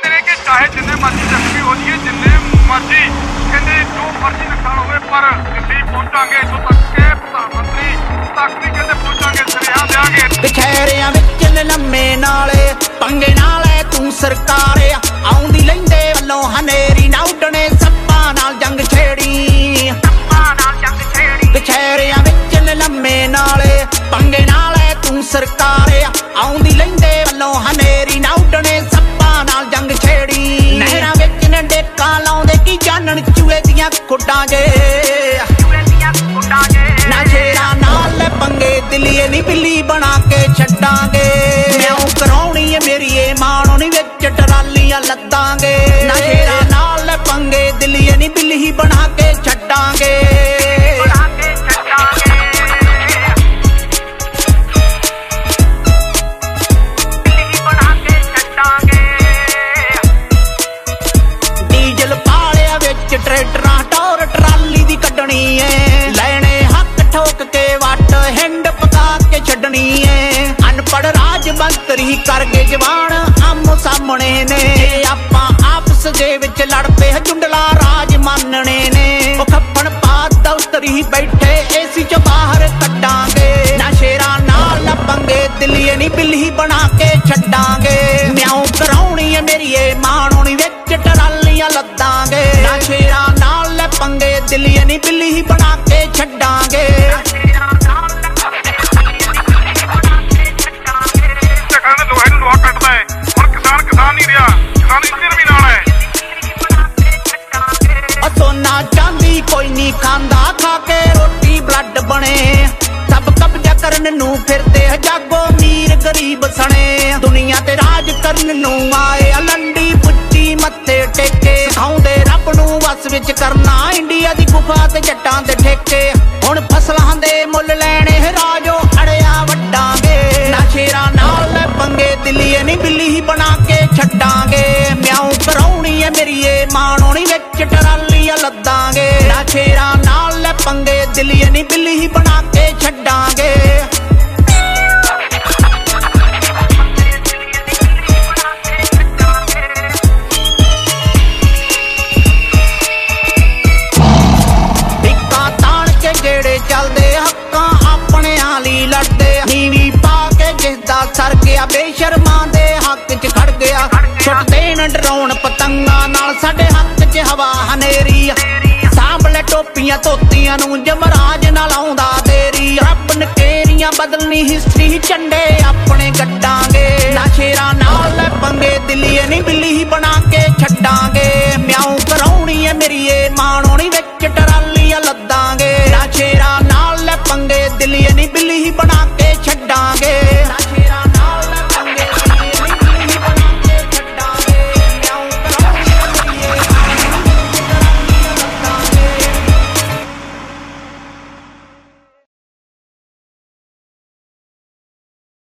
कहते हैं कि चाहे जिन्ने मर्जी जख्मी हो जाइए, जिन्ने मर्जी कहते जो मर्जी नुकसान हो, पर दिल्ली पहुंचांगे, जो तक के प्रधानमंत्री तक भी कहते पहुंचांगे, सरेआम देंगे। बिछैरियां विच लम्मे नाले पंगे नाले तू सरकार आउंदी लैंदे वल्लों हनेरी ना उडने सप्पा नाल जंग छेड़ी, बिछैरियां विच लम्मे नाले पंगे नाले तू सरकार आउंदी लैंदे वल्लों हनेरी ना उडने सप्पा नाल जंग छेड़ी। नहरां विच न डेका लाउंदे की जानन चूहे दियां खुड्डां जे, ना शेरां नाल पंगे दिलिए नी बिल्ली बना के छड्डांगे। म्याऊं कराउणी है मेरी ए माणो नी विच टरालियां लद्दांगे, ना शेरां नाल पंगे दिलिए नी बिल्ली बना के छड्डांगे। डीजल पालिया विच ट्रैक्टरां टोर ट्राली दी कड्डणी है, लैणे हक ठोक के वट हिंड पका के छड्डनी है। अनपढ़ राज मंत्री कर गए जवान आमो सामने ने, आपां आपस दे विच लड़ पे जुंडला राज मानने ने। ओ खप्पण पा दफ्तरी बैठे एसी चो बाहर कड्डांगे, ना शेरां नाल पंगे दिलिए नी बिल्ली बना के छड्डांगे। म्याऊं कराउणी है मेरी ए माणो नी विच टरालियां लद्दांगे, ना शेरां नाल पंगे दिलिए नी बिल्ली बना के छड्डांगे। सोना चांदी कोई नहीं खांदा, खा के रोटी ब्लड बने। सब कब्जा करन नू फिरदे जागो मीर गरीब सने, दुनिया ते राज करन नू आए लंडी पुच्ची मत्थे टेके। सिखाउंदे रब नू वस विच करना इंडिया दी गुफा ते जट्टां दे ठेके। हुण फसलां दे मुੱਲ ਲੈਣੇ राजो अड़िया वड्डांगे, ना शेरां नाल पंगे दिलिए नी बिल्ली बना के छड्डांगे। म्याऊं कराउणी है मेरी ए माणो नी विच टरालियां लद्दांगे, ना शेरां नाल पंगे दिलिए नी बिल्ली बना के छड्डांगे। ਜਿਹੜੇ ਚੱਲਦੇ ਹੱਕਾਂ ਆਪਣੇ ਆਲੀ ਲੜਦੇ, ਨੀਵੀਂ ਪਾ ਕੇ ਜਿਸਦਾ ਸਰ ਗਿਆ ਬੇਸ਼ਰਮਾਂ ਦੇ ਹੱਕ 'ਚ ਖੜ ਗਿਆ। ਛੁੱਟ ਦੇਣ ਡਰਾਉਣ ਪਤੰਗਾਂ ਨਾਲ ਸਾਡੇ ਹੱਥ 'ਚ ਹਵਾ ਹਨੇਰੀ, ਸਾਂਭ ਲੈ ਟੋਪੀਆਂ ਧੋਤੀਆਂ ਨੂੰ ਜਮਰਾਜ ਨਾਲ ਆਉਂਦਾ ਦੇਰੀ। ਰੱਬ ਨਕੇਰੀਆਂ ਬਦਲਣੀ ਹਿਸਟਰੀ ਝੰਡੇ ਆਪਣੇ ਗੱਡਾਂਗੇ, ਨਾ ਸ਼ੇਰਾਂ ਨਾਲ ਪੰਗੇ ਦਿਲੀਏ ਨੀ ਬਿੱਲੀ ਬਣਾ ਕੇ ਛੱਡਾਂਗੇ।